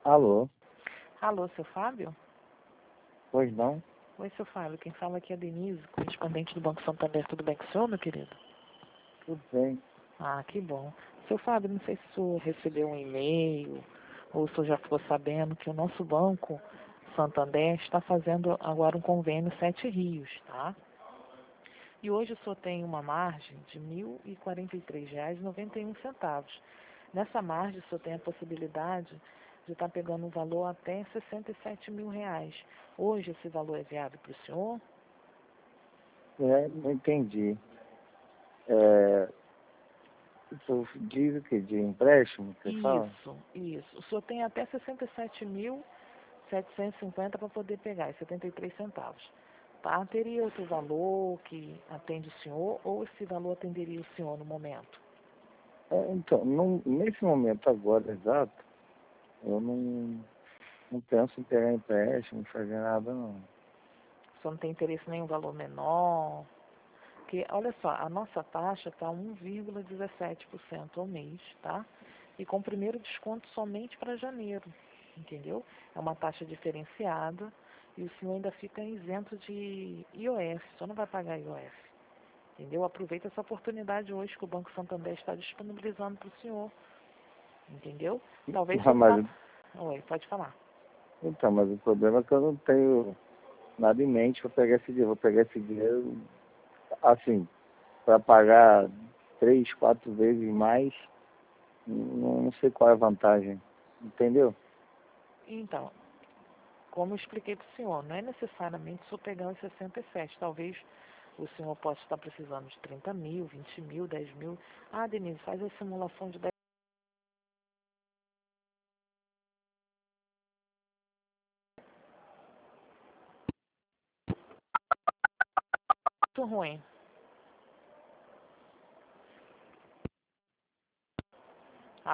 Alô? Alô, seu Fábio? Pois não? Oi, seu Fábio. Quem fala aqui é a Denise, correspondente do Banco Santander. Tudo bem com o senhor, meu querido? Tudo bem. Ah, que bom. Seu Fábio, não sei se o senhor recebeu um e-mail ou se o senhor já ficou sabendo que o nosso Banco Santander está fazendo agora um convênio Sete Rios, tá? E hoje o senhor tem uma margem de R$ 1.043,91. Nessa margem, o senhor tem a possibilidade de estar pegando um valor até R$ 67.000. Hoje esse valor é viável para o senhor? Não entendi. É, tu diz o que? De empréstimo, você fala? Isso. O senhor tem até 67.750 para poder pegar, e 73 centavos. Tá? Teria outro valor que atende o senhor ou esse valor atenderia o senhor no momento? Então, nesse momento agora exato, eu não penso em pegar empréstimo, fazer nada não. O senhor não tem interesse em nenhum valor menor? Porque, olha só, a nossa taxa está 1,17% ao mês, tá? E com o primeiro desconto somente para janeiro, entendeu? É uma taxa diferenciada e o senhor ainda fica isento de IOF, o senhor não vai pagar IOF, entendeu? Aproveita essa oportunidade hoje que o Banco Santander está disponibilizando para o senhor, entendeu? Talvez o Ah, senhor não mas, faça... Oi, pode falar. então, mas o problema é que eu não tenho nada em mente para pegar esse dinheiro. Vou pegar esse dinheiro, assim, para pagar 3, 4 vezes mais, não sei qual é a vantagem, entendeu? Então, como eu expliquei para o senhor, não é necessariamente só pegar os 67. Talvez o senhor possa estar precisando de 30 mil, 20 mil, 10 mil. Ah, Denise, faz a simulação de 10 muito ruim.